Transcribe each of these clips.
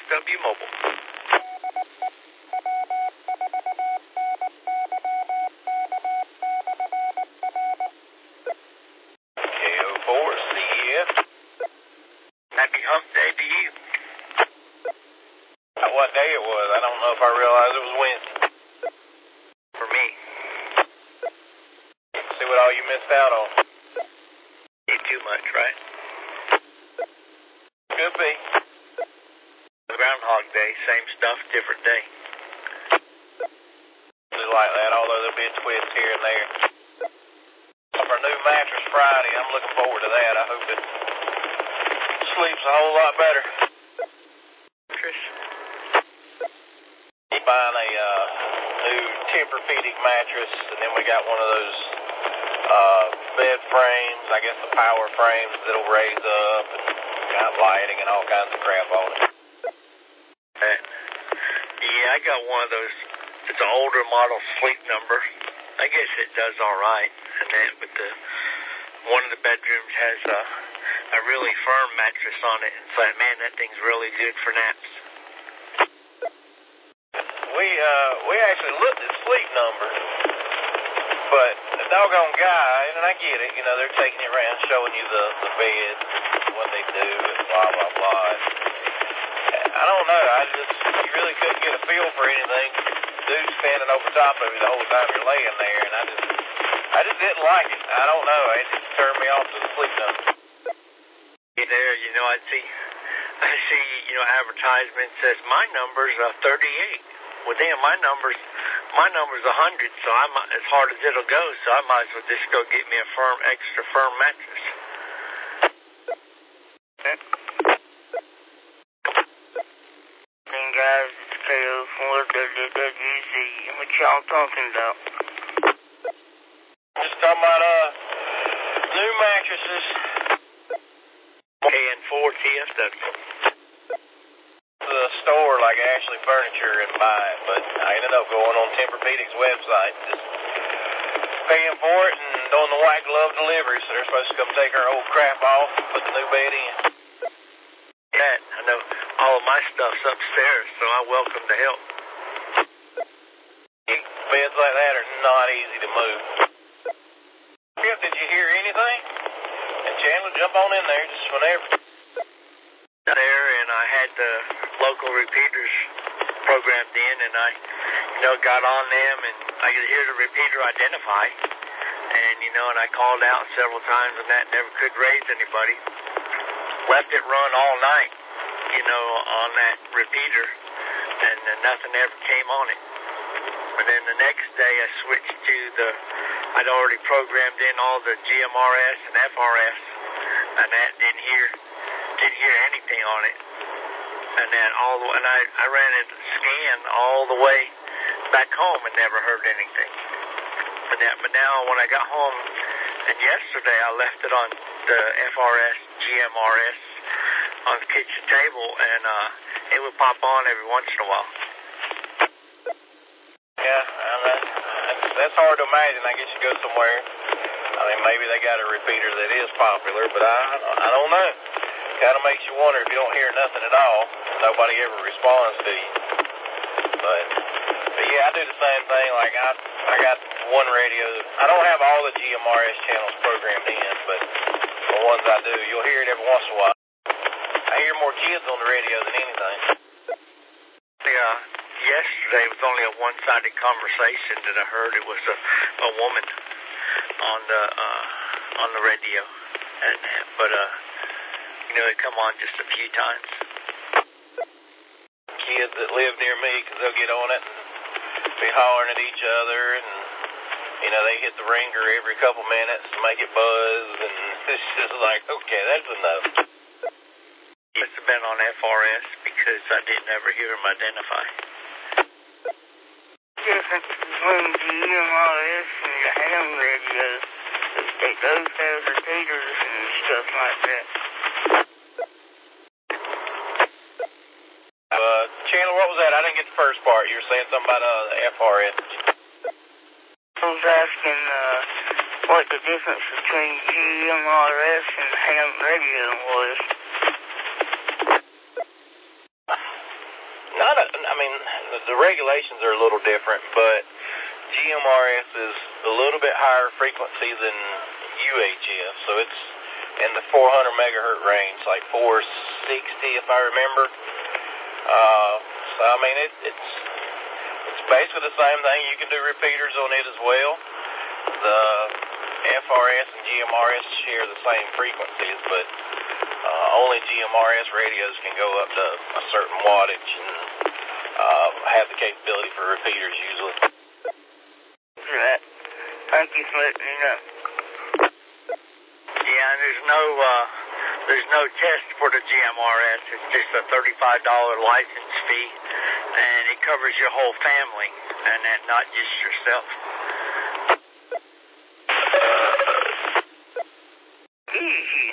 SW Mobile. KO4 CF. Happy hump day to you. What day it was? I don't know if I realized it was Wednesday. For me. See what all you missed out on. Ain't too much, right? Could be. Groundhog Day, same stuff, different day. Just like that, although there'll be a twist here and there. For new mattress Friday, I'm looking forward to that. I hope it sleeps a whole lot better. Chris? Buying a new Tempur-Pedic mattress, and then we got one of those bed frames, I guess the power frames that'll raise up and got lighting and all kinds of crap on it. Yeah, I got one of those. It's an older model Sleep Number. I guess it does all right, and then but one of the bedrooms has a really firm mattress on it. It's like, man, that thing's really good for naps. We actually looked at Sleep Number, but the doggone guy, and I get it, you know, they're taking you around showing you the bed, what they do, and blah, blah, blah. I don't know, you really couldn't get a feel for anything. Dude's standing over top of you the whole time you're laying there, and I just didn't like it. I don't know, it just turned me off to the Sleep Number. There, you know, I see, you know, advertisement says my number's 38. Well, damn, my number's 100, so I'm as hard as it'll go. So I might as well just go get me a extra firm mattress. Hey guys, it's KO4 WWC. What y'all talking about? Just talking about new mattresses. KN4 TFW. The store like Ashley Furniture and buy it, but I ended up going on Tempur-Pedic's website, just paying for it and doing the white glove delivery, so they're supposed to come take our old crap off and put the new bed in. Yeah, I know all of my stuff's upstairs, so I welcome the help. Beds like that are not easy to move. Skip, did you hear anything? And Chandler, jump on in there just whenever. There, and I had the local repeaters programmed in, and I, you know, got on them, and I could hear the repeater identify, and, you know, and I called out several times, and that never could raise anybody. Left it run all night, you know, on that repeater, and nothing ever came on it. And then the next day I switched to I'd already programmed in all the GMRS and FRS, and that didn't hear anything on it. And then I ran a scan all the way back home and never heard anything. But now when I got home, and yesterday I left it on the FRS, GMRS on the kitchen table, and it would pop on every once in a while. Yeah, that's hard to imagine. I guess you go somewhere. I mean, maybe they got a repeater that is popular, but I don't know. Kind of makes you wonder if you don't hear nothing at all. Nobody ever responds to you. But yeah, I do the same thing. Like I got one radio. I don't have all the GMRS channels programmed in, but the ones I do, you'll hear it every once in a while. I hear more kids on the radio than anything. Yeah, yesterday it was only a one-sided conversation that I heard. It was a woman on the radio, but you know, it come on just a few times. Kids that live near me, because they'll get on it and be hollering at each other, and you know, they hit the ringer every couple minutes to make it buzz, and it's just like, okay, that's enough. It's been on FRS because I didn't ever hear them identify. Difference between GMRS and the ham radio is they both have repeaters and stuff like that. Chandler, what was that? I didn't get the first part. You were saying something about the FRS. I was asking what the difference between GMRS and ham radio was. The regulations are a little different, but GMRS is a little bit higher frequency than UHF, so it's in the 400 megahertz range, like 460 if I remember. It's basically the same thing. You can do repeaters on it as well. The FRS and GMRS share the same frequencies, but only GMRS radios can go up to a certain wattage and have the capability for repeaters usually. Right. Thank you for letting me know. Yeah, and there's no test for the GMRS. It's just a $35 license fee, and it covers your whole family, and not just yourself. Easy.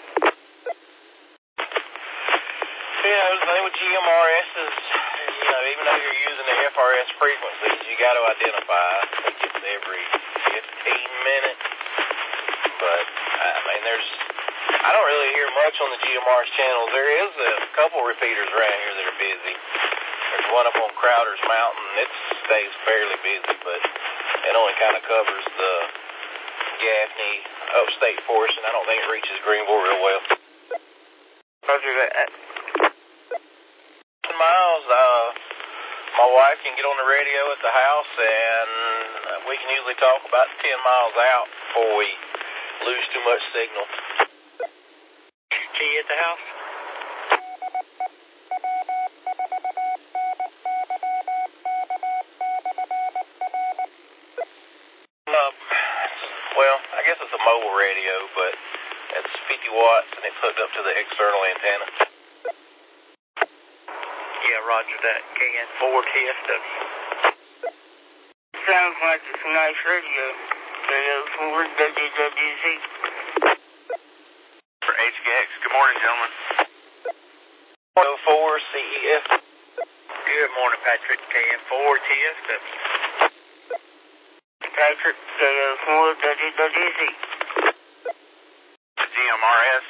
Yeah, the thing with GMRS is, even though you're using the FRS frequencies, you got to identify. I think it's every 15 minutes. But, I don't really hear much on the GMRS channels. There is a couple repeaters around here that are busy. There's one up on Crowder's Mountain. It stays fairly busy, but it only kind of covers the Gaffney upstate portion. I don't think it reaches Greenville real well. Roger that. 10 miles, my wife can get on the radio at the house, and we can usually talk about 10 miles out before we lose too much signal. Key at the house? Well, I guess it's a mobile radio, but it's 50 watts, and it's hooked up to the external antenna. Yeah, roger that. KN4TSW. Sounds like it's a nice radio. KO4WWZ. For HKX. Good morning, gentlemen. 04CEF. Good morning, Patrick. KN4TSW. Patrick, KO4WWZ. GMRS.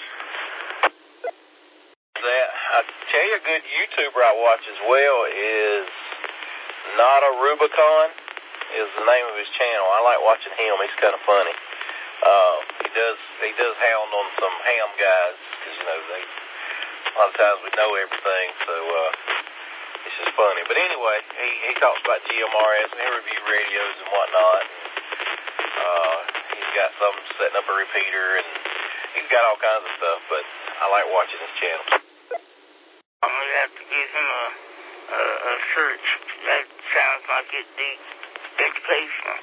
I tell you, a good YouTuber I watch as well is Not a Rubicon is the name of his channel. I like watching him. He's kind of funny. He does hound on some ham guys because a lot of times we know everything, so it's just funny. But anyway, he talks about GMRS and he review radios and whatnot. He's got some setting up a repeater and he's got all kinds of stuff. But I like watching his channel. I'm gonna have to give him a search. That sounds like it'd be educational.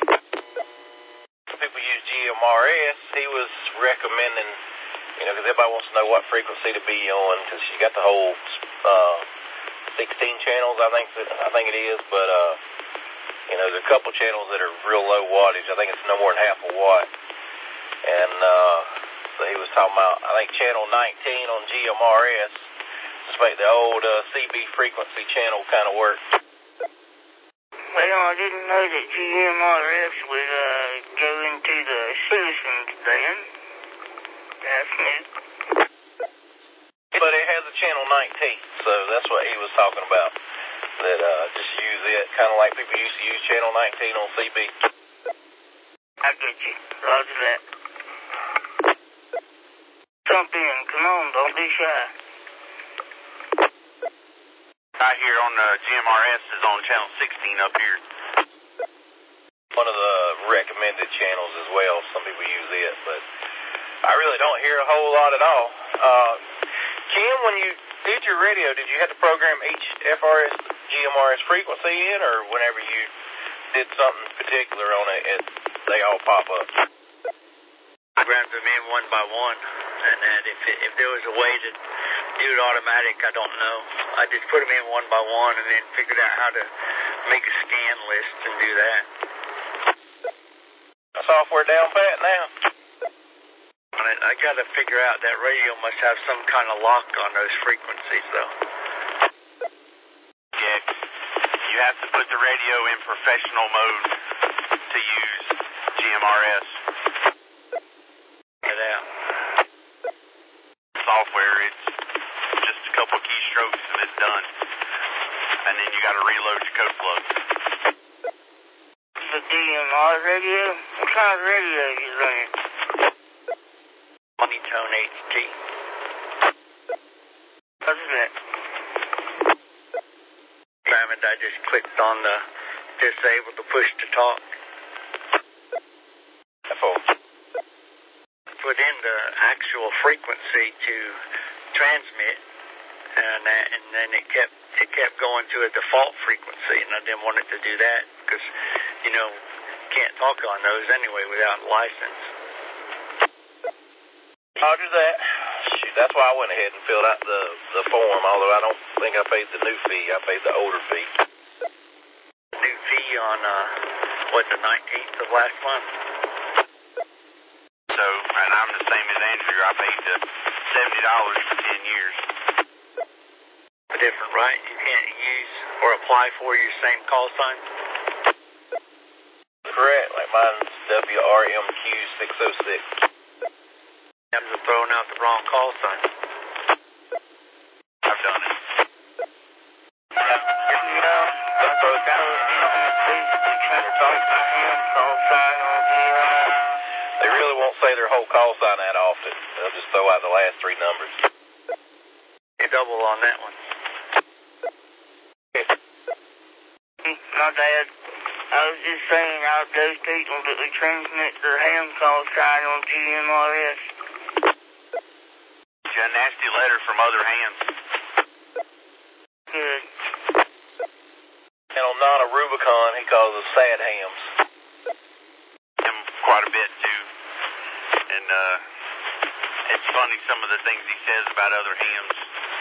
Some people use GMRS. He was recommending, because everybody wants to know what frequency to be on, because you got the whole 16 channels, I think it is, but there's a couple channels that are real low wattage. I think it's no more than half a watt. And so he was talking about, I think, channel 19 on GMRS. Just make the old CB frequency channel kind of work. Well, I didn't know that GMRS would go into the citizens band. That's new. But it has a channel 19, so that's what he was talking about. That just use it, kind of like people used to use channel 19 on CB. I get you. Roger that. Jump in. Come on, don't be shy. I hear on GMRS is on channel 16 up here. One of the recommended channels as well. Some people use it, but I really don't hear a whole lot at all. Kim, when you did your radio, did you have to program each FRS, GMRS frequency in, or whenever you did something particular on it, they all pop up? I programmed them in one by one, and then if there was a way to do it automatic, I don't know. I just put them in one by one and then figured out how to make a scan list and do that. Software down pat now. I got to figure out that radio must have some kind of lock on those frequencies, though. Yeah, you have to put the radio in professional mode to use GMRS. Get out. Software, it's just a couple keystrokes and it's done. and then you got to reload your coat plugs. The DMR radio? What kind of radio are you running? Monotone HT. What's that? Diamond, I just clicked on the disable to push to talk. Put in the actual frequency to transmit, and then it kept going to a default frequency, and I didn't want it to do that because, you know, can't talk on those anyway without a license. Roger that. Shoot, that's why I went ahead and filled out the form, although I don't think I paid the new fee. I paid the older fee. New fee on, the 19th of last month. So, and I'm the same as Andrew. I paid the $70 for 10 years. Different, right? You can't use or apply for your same call sign? Correct. Like mine's WRMQ606. I'm just throwing out the wrong call sign. I've done it. They really won't say their whole call sign that often. They'll just throw out the last three numbers. You double on that one. My bad. I was just saying out those people that would transmit their ham call sign on GMRS. Got a nasty letter from other hands. Good. And on Nana Rubicon, he calls us sad hams. Him quite a bit, too. And, it's funny some of the things he says about other hams.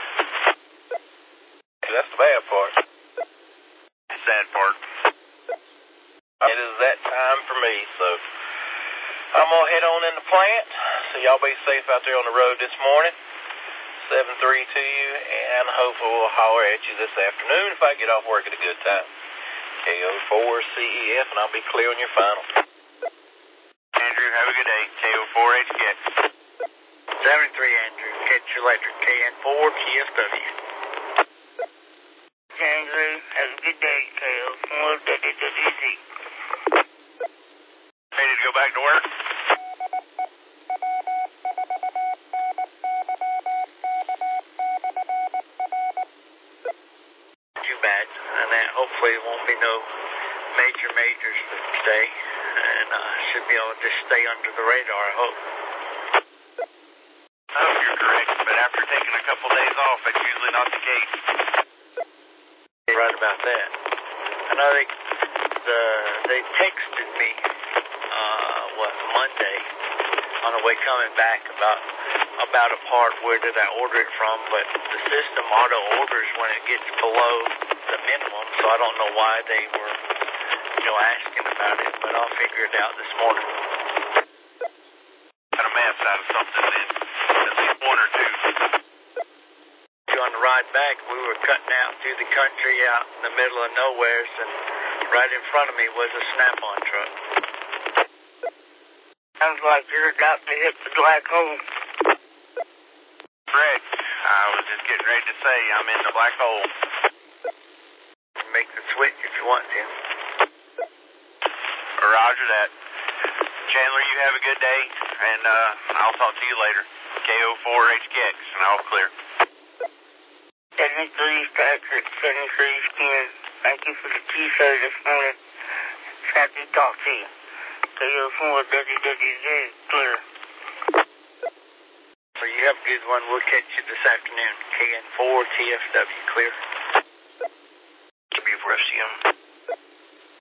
That's the bad part. The sad part. It is that time for me, so I'm going to head on in the plant. So y'all be safe out there on the road this morning. 7-3 to you, and hopefully we'll holler at you this afternoon if I get off work at a good time. KO4CEF, and I'll be clear on your final. Andrew, have a good day. KO4HKX. 73 Andrew, catch you later. KN4 TFW. Andrew, have a good day, KO4WWZ. Ready to go back to work? Too bad. And then hopefully it won't be no majors today. And should be able to just stay under the radar, I hope. I hope you're correct, but after taking a couple days off, that's usually not the case. You're right about that. I know they texted me, Monday on the way coming back about a part, where did I order it from, but the system auto orders when it gets below the minimum, so I don't know why they were, asking about it, but I'll figure it out this morning. Got a mess out of something then. At least one or two. On the ride back, we were cutting out through the country out in the middle of nowheres, and right in front of me was a Snap-on truck. Sounds like you're about to hit the black hole. Correct. I was just getting ready to say I'm in the black hole. Make the switch if you want to. Roger that. Chandler, you have a good day, and I'll talk to you later. KO4HKX, and I'll clear. 73 Patrick, 73 Skin. Thank you for the T-shirt this morning. Happy to talk to you. KO4WWZ, clear. So you have a good one. We'll catch you this afternoon. KN4 TFW, clear. W4FCM.